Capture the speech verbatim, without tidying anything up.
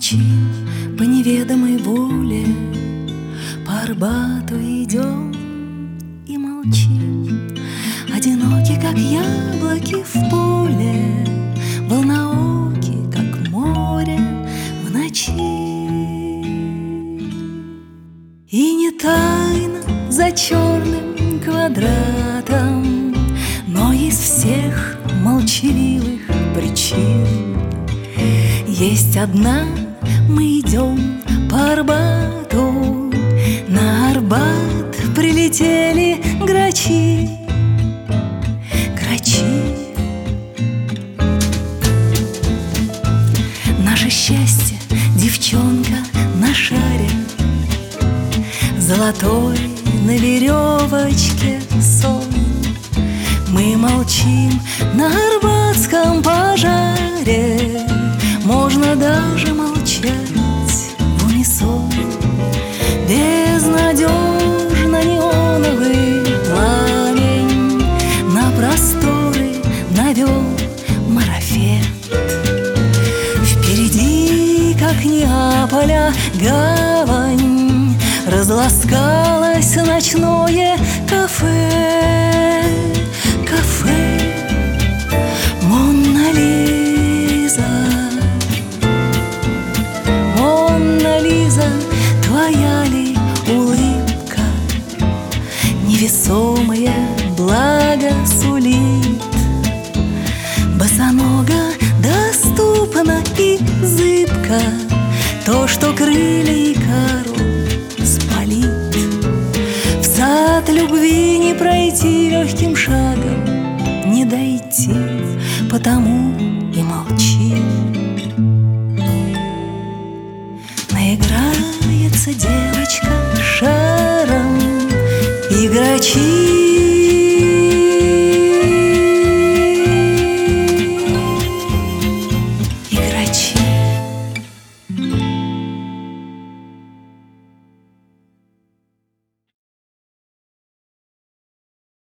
молчим по неведомой воле, по Арбату идем и молчим, одиноки, как яблоки в поле, волнооки, как море в ночи. И не тайна за черным квадратом, но из всех молчаливых причин есть одна: мы идем по Арбату, на Арбат прилетели грачи. Грачи. Наше счастье, девчонка на шаре, золотой на веревочке сон. Мы молчим на арбатском пожаре, можно даже молчать в унисон. Безнадежно неоновый пламень на просторы навел марафет. Впереди, как Неаполя гавань, разласкалось ночное кафе. Кафе Мона Лиза. Мона Лиза, твоя ли улыбка невесомое благо сулит? Босонога доступно и зыбко то, что крылья Икару спалит. В сад любви не пройти легким шагом, не дойти, потому и молчи. Наиграется день